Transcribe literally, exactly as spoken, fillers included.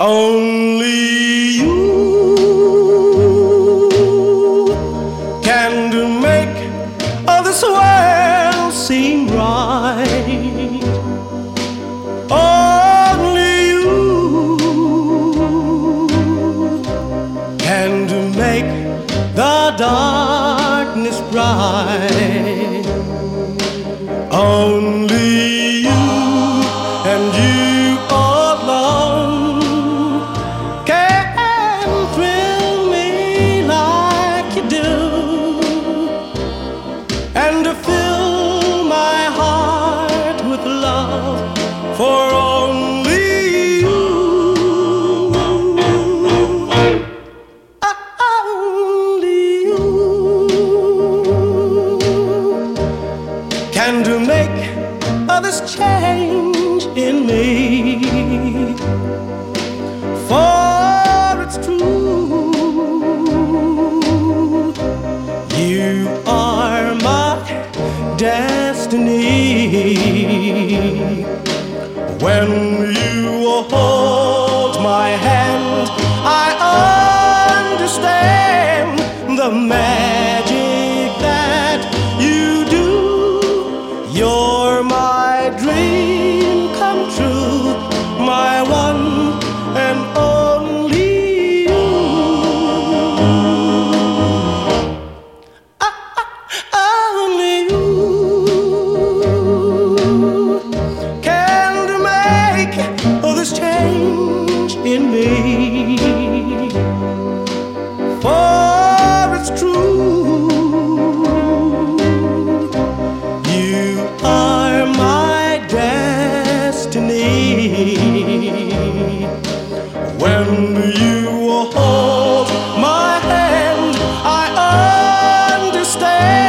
Only you can do make all this world seem right. Only you can do make the darkness bright. Only you and you alone can thrill me like you do, and to fill my heart with love for only you. Only you can do make others change in me. For it's true, you are my destiny. When you hold my hand, I understand the magic that you do. You're my dream come true, my one and only you. Ah, ah, only you can make all this change in me. For it's true, you are my destiny. When you hold my hand, I understand